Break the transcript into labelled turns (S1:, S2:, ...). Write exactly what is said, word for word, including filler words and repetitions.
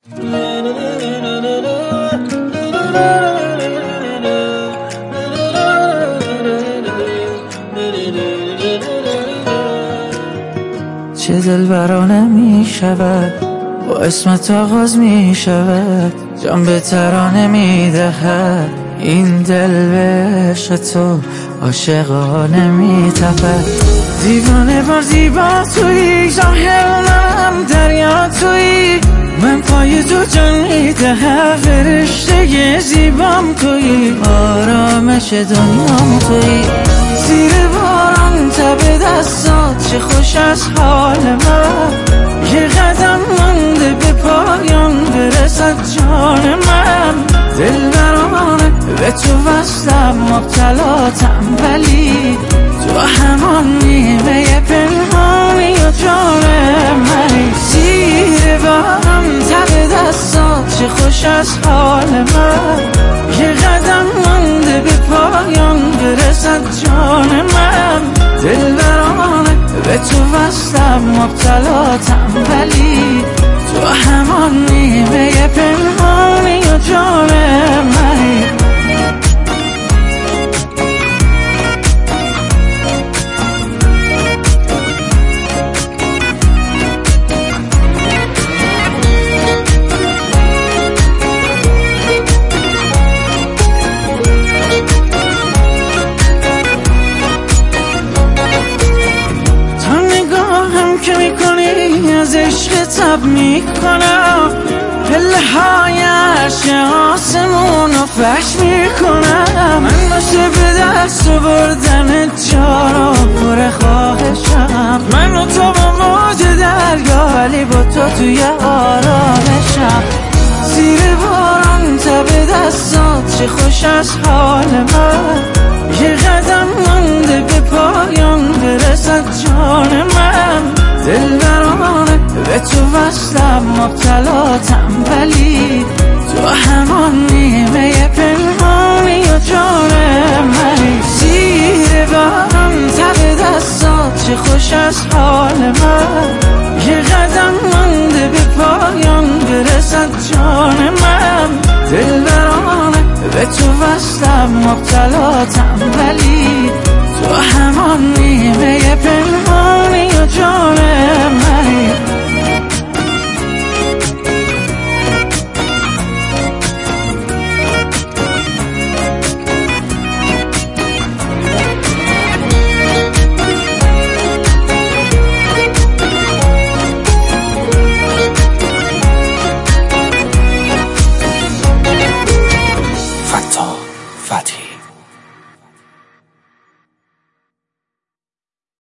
S1: چه دلبرانه می شود با اسمت آغاز می شود، جان به ترانه می دهد این دل به عشق تو عاشقانه می تپد. دیوانه بار زیبا تویی، ظاهرم دریا تویی، من پای تو جان می دهم، فرشته زیبام تویی، آرامش دنیام تویی. زیر باران تب دستات چه خوش از حال من، یه قدم مونده به پایان برسد جان من. دلبرانه به تو وصلم مبتلاتم، ولی تو همان نیمه پنهانی و جان منی. زیر باران تب دستات چه خوش از حال من، یه قدم مونده به پایان برسد جان من. دلبرانه به تو وصلم مبتلاتم، ولی تو همان نیمه پنهانی و جان منی. که میکنی از عشق تب میکنم، پله های عرش آسمون رو فش میکنم. من باشه به دست و بردن جارو پر خواهشم، من و تو با موج دریا، ولی با تو توی آرامشم. زیر باران تب دستات چه خوش از حال من، یه قدم مونده به پایان برسد جان من. دلبرانه به تو وصلم مبتلاتم، ولی تو همان نیمه پنهانی و جان منی. زیر باران تب دستات چه خوش از حال من، یه قدم مونده به پایان برسد جان من. دلبرانه به تو وصلم مبتلاتم، ولی تو همان نیمه پنهانی و جان منی.
S2: فتا فتحی